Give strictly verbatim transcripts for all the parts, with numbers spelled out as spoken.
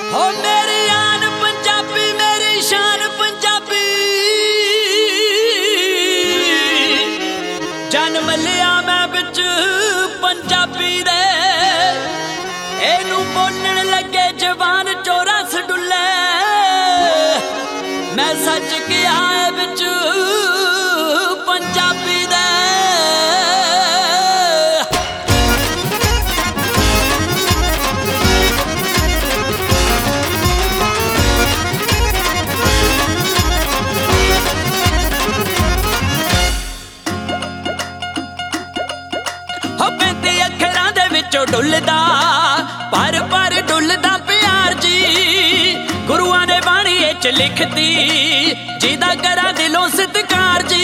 हो मेरी आन पंजाबी मेरी शान पंजाबी जन्म लिया मैं बिच पंजाबी दे एनू बोलण लगे जवान चौरस डुले मैं सच किया है बिच पंजाबी दे डुलदा पर पर डुलदा प्यार जी गुरुआं ने बाणी च लिखती जिदा करा दिलों सत्कार जी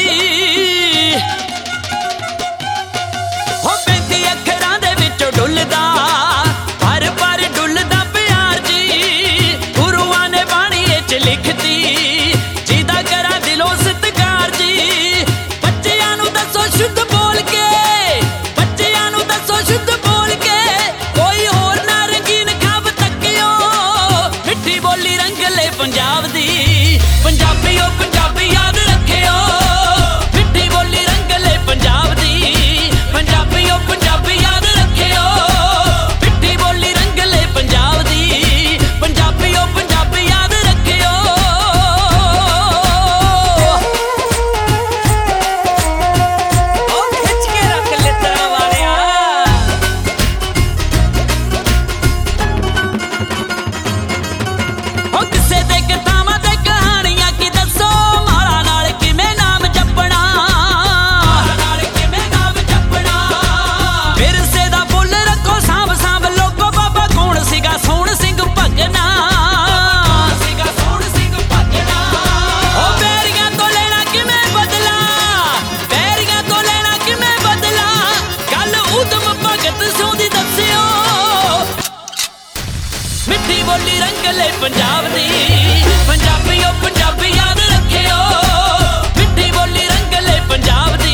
हो पैंती अखरां दे विचों डुलदा पर पर डुलदा प्यार जी गुरुआं ने बाणी च लिखती जिदा करा दिलों सत्कार जी बच्चियां नूं दसो शुद्ध बोल के बच्चियां नूं दसो शुद्ध पंजाब दी पंजाबी ओ पंजाबी याद रखियो मिठी बोली रंगले पंजाब दी पंजाबी ओ पंजाबी याद रखियो मिठी बोली रंगले पंजाब दी पंजाबी ओ पंजाबी याद रखियो ओ खिच के रख ले तेरा वालिया ओ किसे दे मिठी बोली रंगले पंजाब दी पंजाबी ओ पंजाबी याद रखियो मिठी बोली रंगले पंजाब दी